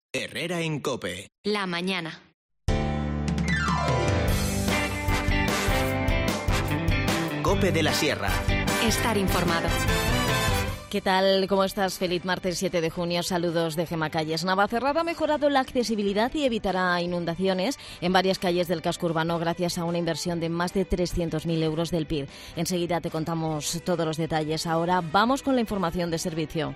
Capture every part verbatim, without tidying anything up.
Herrera en COPE. La mañana. COPE de la Sierra. Estar informado. ¿Qué tal? ¿Cómo estás? Feliz martes siete de junio. Saludos de Gemma Calles. Navacerrada ha mejorado la accesibilidad y evitará inundaciones en varias calles del casco urbano gracias a una inversión de más de trescientos mil euros del P I R. Enseguida te contamos todos los detalles. Ahora vamos con la información de servicio.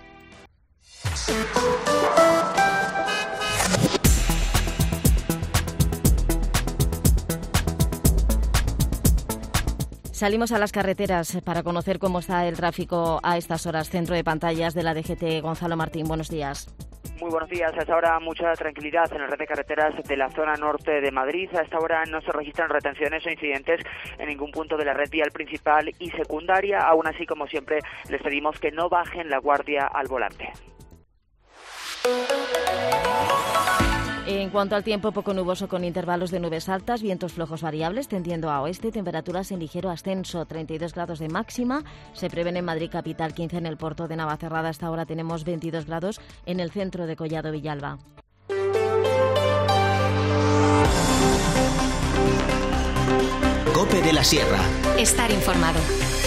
Salimos a las carreteras para conocer cómo está el tráfico a estas horas. Centro de pantallas de la D G T, Gonzalo Martín, buenos días. Muy buenos días. A esta hora mucha tranquilidad en la red de carreteras de la zona norte de Madrid. A esta hora no se registran retenciones o incidentes en ningún punto de la red vial principal y secundaria. Aún así, como siempre, les pedimos que no bajen la guardia al volante. En cuanto al tiempo, poco nuboso con intervalos de nubes altas, vientos flojos variables tendiendo a oeste, temperaturas en ligero ascenso, treinta y dos grados de máxima. Se prevén en Madrid capital, quince en el puerto de Navacerrada. Hasta ahora tenemos veintidós grados en el centro de Collado Villalba. COPE de la Sierra. Estar informado.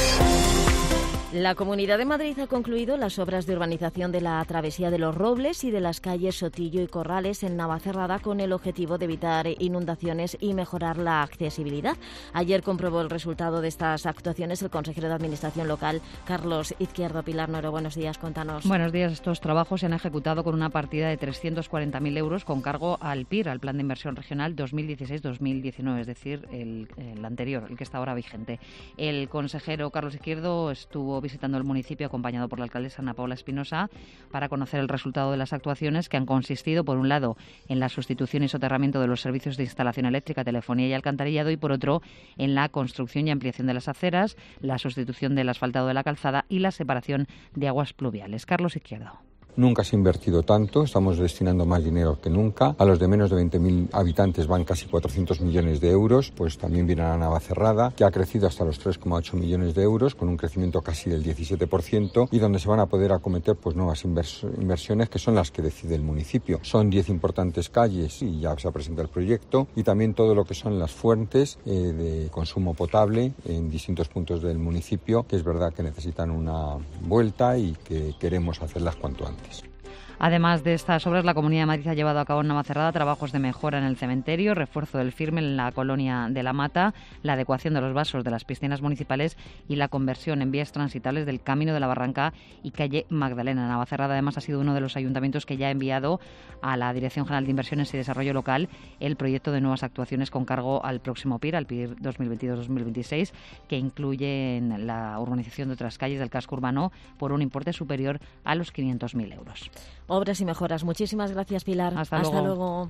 La Comunidad de Madrid ha concluido las obras de urbanización de la Travesía de los Robles y de las calles Sotillo y Corrales en Navacerrada con el objetivo de evitar inundaciones y mejorar la accesibilidad. Ayer comprobó el resultado de estas actuaciones el consejero de Administración local, Carlos Izquierdo. Pilar Noro, buenos días, cuéntanos. Buenos días. Estos trabajos se han ejecutado con una partida de trescientos cuarenta mil euros con cargo al P I R, al Plan de Inversión Regional dos mil dieciséis dos mil diecinueve, es decir, el, el anterior, el que está ahora vigente. El consejero Carlos Izquierdo estuvo visitando el municipio acompañado por la alcaldesa Ana Paula Espinosa para conocer el resultado de las actuaciones que han consistido, por un lado, en la sustitución y soterramiento de los servicios de instalación eléctrica, telefonía y alcantarillado y, por otro, en la construcción y ampliación de las aceras, la sustitución del asfaltado de la calzada y la separación de aguas pluviales. Carlos Izquierdo. Nunca se ha invertido tanto, estamos destinando más dinero que nunca. A los de menos de veinte mil habitantes van casi cuatrocientos millones de euros, pues también viene a Navacerrada, que ha crecido hasta los tres coma ocho millones de euros, con un crecimiento casi del diecisiete por ciento, y donde se van a poder acometer pues nuevas invers- inversiones que son las que decide el municipio. Son diez importantes calles y ya se ha presentado el proyecto, y también todo lo que son las fuentes eh, de consumo potable en distintos puntos del municipio, que es verdad que necesitan una vuelta y que queremos hacerlas cuanto antes. Además de estas obras, la Comunidad de Madrid ha llevado a cabo en Navacerrada trabajos de mejora en el cementerio, refuerzo del firme en la colonia de La Mata, la adecuación de los vasos de las piscinas municipales y la conversión en vías transitables del Camino de la Barranca y calle Magdalena. Navacerrada además ha sido uno de los ayuntamientos que ya ha enviado a la Dirección General de Inversiones y Desarrollo Local el proyecto de nuevas actuaciones con cargo al próximo P I R, al P I R dos mil veintidós dos mil veintiséis, que incluyen la urbanización de otras calles del casco urbano por un importe superior a los quinientos mil euros. Obras y mejoras. Muchísimas gracias, Pilar. Hasta, Hasta luego. luego.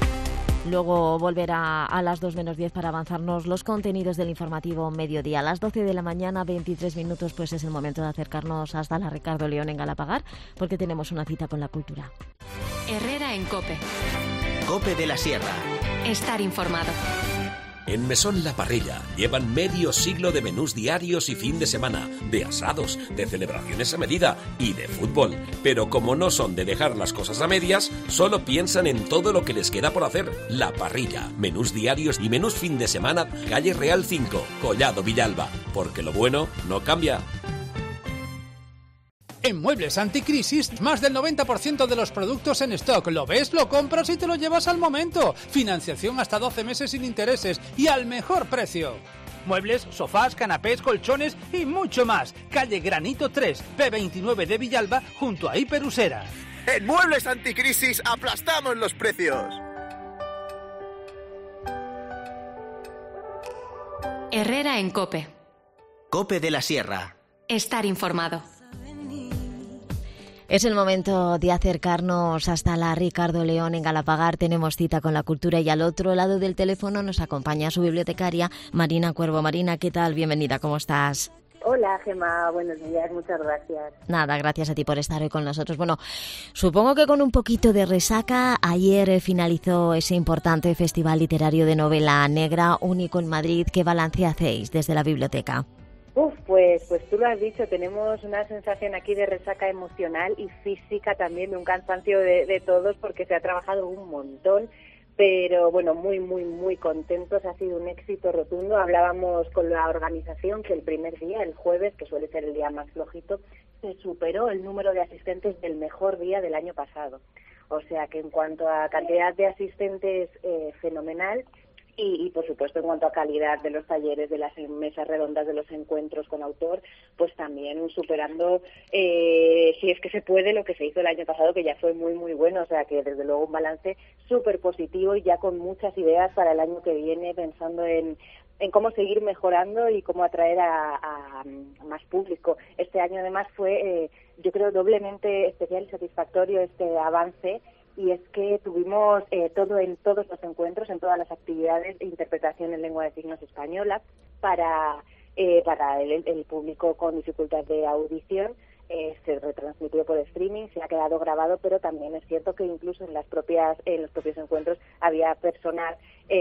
Luego volverá a las dos menos diez para avanzarnos los contenidos del informativo mediodía. A las doce de la mañana, veintitrés minutos, pues es el momento de acercarnos hasta la Ricardo León en Galapagar, porque tenemos una cita con la cultura. Herrera en COPE. COPE de la Sierra. Estar informado. En Mesón La Parrilla llevan medio siglo de menús diarios y fin de semana, de asados, de celebraciones a medida y de fútbol. Pero como no son de dejar las cosas a medias, solo piensan en todo lo que les queda por hacer. La Parrilla, menús diarios y menús fin de semana, calle Real cinco, Collado Villalba. Porque lo bueno no cambia. En Muebles Anticrisis, más del noventa por ciento de los productos en stock. Lo ves, lo compras y te lo llevas al momento. Financiación hasta doce meses sin intereses y al mejor precio. Muebles, sofás, canapés, colchones y mucho más. Calle Granito tres, P veintinueve de Villalba, junto a Hiperusera. En Muebles Anticrisis aplastamos los precios. Herrera en COPE. COPE de la Sierra. Estar informado. Es el momento de acercarnos hasta la Ricardo León en Galapagar. Tenemos cita con la cultura y al otro lado del teléfono nos acompaña su bibliotecaria Marina Cuervo. Marina, ¿qué tal? Bienvenida, ¿cómo estás? Hola, Gemma, buenos días, muchas gracias. Nada, gracias a ti por estar hoy con nosotros. Bueno, supongo que con un poquito de resaca. Ayer finalizó ese importante festival literario de novela negra único en Madrid. ¿Qué balance hacéis desde la biblioteca? Uf, pues, pues tú lo has dicho, tenemos una sensación aquí de resaca emocional y física también, de un cansancio de, de todos porque se ha trabajado un montón, pero bueno, muy, muy, muy contentos, ha sido un éxito rotundo. Hablábamos con la organización que el primer día, el jueves, que suele ser el día más flojito, se superó el número de asistentes del mejor día del año pasado. O sea que en cuanto a cantidad de asistentes, eh, fenomenal. Y, y, por supuesto, en cuanto a calidad de los talleres, de las mesas redondas, de los encuentros con autor, pues también superando, eh, si es que se puede, lo que se hizo el año pasado, que ya fue muy, muy bueno. O sea, que desde luego un balance súper positivo y ya con muchas ideas para el año que viene, pensando en, en cómo seguir mejorando y cómo atraer a, a, a más público. Este año, además, fue, eh, yo creo, doblemente especial y satisfactorio este avance. Y es que tuvimos eh, todo en todos los encuentros, en todas las actividades, interpretación en lengua de signos española para eh, para el, el público con dificultad de audición. Eh, se retransmitió por streaming, se ha quedado grabado, pero también es cierto que incluso en las propias en los propios encuentros había personas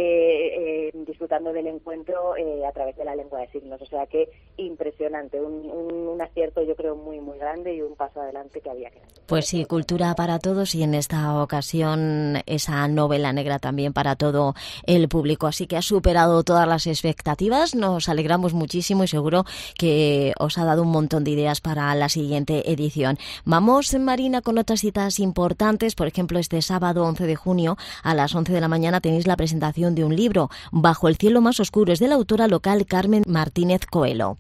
eh, eh, disfrutando del encuentro eh, a través de la lengua de signos. O sea que impresionante, un, un, un acierto yo creo muy muy grande y un paso adelante que había que dar. Pues sí, cultura para todos y en esta ocasión esa novela negra también para todo el público. Así que ha superado todas las expectativas, nos alegramos muchísimo y seguro que os ha dado un montón de ideas para la siguiente edición. Vamos, Marina, con otras citas importantes. Por ejemplo, este sábado once de junio a las once de la mañana tenéis la presentación de un libro, Bajo el cielo más oscuro, es de la autora local Carmen Martínez Coelho.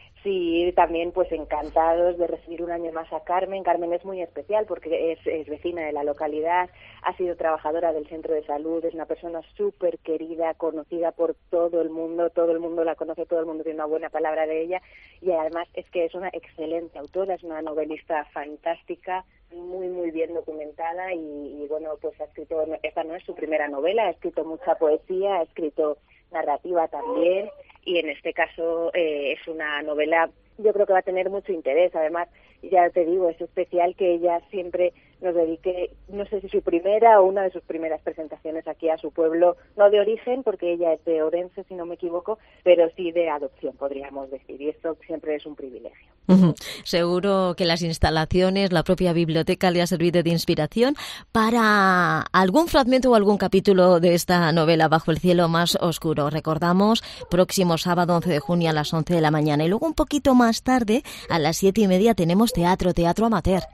Sí, también pues encantados de recibir un año más a Carmen. Carmen es muy especial porque es, es vecina de la localidad, ha sido trabajadora del centro de salud, es una persona súper querida, conocida por todo el mundo, todo el mundo la conoce, todo el mundo tiene una buena palabra de ella y además es que es una excelente autora, es una novelista fantástica, muy muy bien documentada y, y bueno, pues ha escrito, esta no es su primera novela, ha escrito mucha poesía, ha escrito narrativa también y en este caso eh, es una novela, yo creo que va a tener mucho interés. Además, ya te digo, es especial que ella siempre nos dedique, no sé si su primera o una de sus primeras presentaciones aquí a su pueblo, no de origen, porque ella es de Orense, si no me equivoco, pero sí de adopción, podríamos decir, y esto siempre es un privilegio. Uh-huh. Seguro que las instalaciones, la propia biblioteca le ha servido de inspiración para algún fragmento o algún capítulo de esta novela, Bajo el cielo más oscuro. Recordamos, próximo sábado once de junio a las once de la mañana y luego un poquito más tarde, a las siete y media, tenemos teatro, teatro amateur.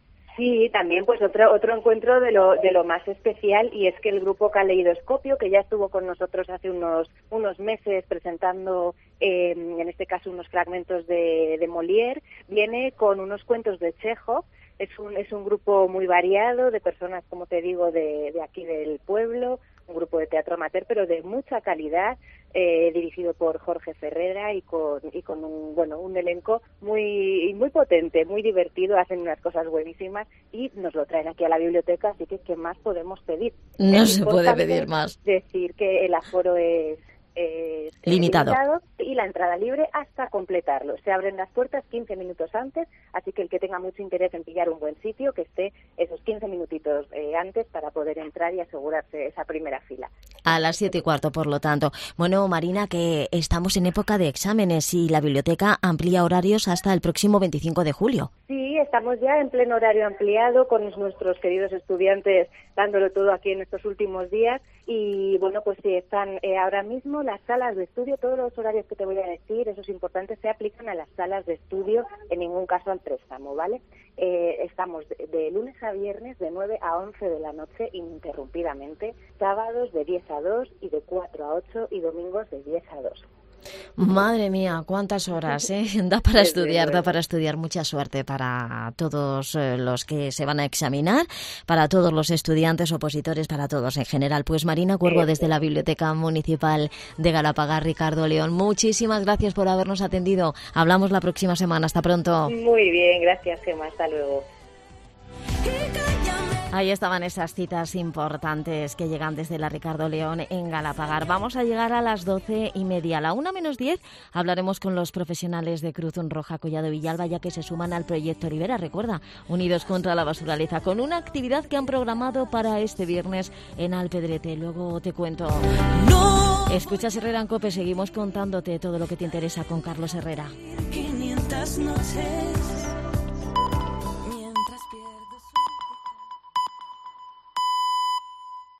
Sí, también pues otro otro encuentro de lo de lo más especial y es que el grupo Caleidoscopio, que ya estuvo con nosotros hace unos unos meses presentando eh, en este caso unos fragmentos de, de Molière, viene con unos cuentos de Chekhov. Es un es un grupo muy variado de personas, como te digo, de, de aquí del pueblo, un grupo de teatro amateur, pero de mucha calidad, eh, dirigido por Jorge Ferrera y con y con un bueno un elenco muy muy potente, muy divertido, hacen unas cosas buenísimas y nos lo traen aquí a la biblioteca, así que ¿qué más podemos pedir? No se puede pedir más. Decir que el aforo es Eh, limitado. limitado y la entrada libre hasta completarlo. Se abren las puertas quince minutos antes, así que el que tenga mucho interés en pillar un buen sitio, que esté esos quince minutitos eh, antes para poder entrar y asegurarse esa primera fila. A las siete y cuarto, por lo tanto. Bueno, Marina, que estamos en época de exámenes y la biblioteca amplía horarios hasta el próximo veinticinco de julio. Sí, estamos ya en pleno horario ampliado con nuestros queridos estudiantes dándolo todo aquí en estos últimos días y bueno, pues sí, están eh, ahora mismo las salas de estudio, todos los horarios que te voy a decir, esos importantes, se aplican a las salas de estudio, en ningún caso al préstamo, ¿vale? Eh, estamos de, de lunes a viernes de nueve a once de la noche ininterrumpidamente, sábados de diez a dos y de cuatro a ocho y domingos de diez a dos. Madre mía, cuántas horas, ¿eh? Da para estudiar, da para estudiar. Mucha suerte para todos los que se van a examinar, para todos los estudiantes, opositores, para todos en general. Pues Marina Cuervo, desde la Biblioteca Municipal de Galapagar, Ricardo León, muchísimas gracias por habernos atendido. Hablamos la próxima semana. Hasta pronto. Muy bien, gracias, Gemma. Hasta luego. Ahí estaban esas citas importantes que llegan desde la Ricardo León en Galapagar. Vamos a llegar a las doce y media. A la una menos diez hablaremos con los profesionales de Cruz Roja Collado Villalba, ya que se suman al proyecto Rivera, recuerda, Unidos contra la Basuraleza, con una actividad que han programado para este viernes en Alpedrete. Luego te cuento. No. Escuchas Herrera en COPE, seguimos contándote todo lo que te interesa con Carlos Herrera. quinientas noches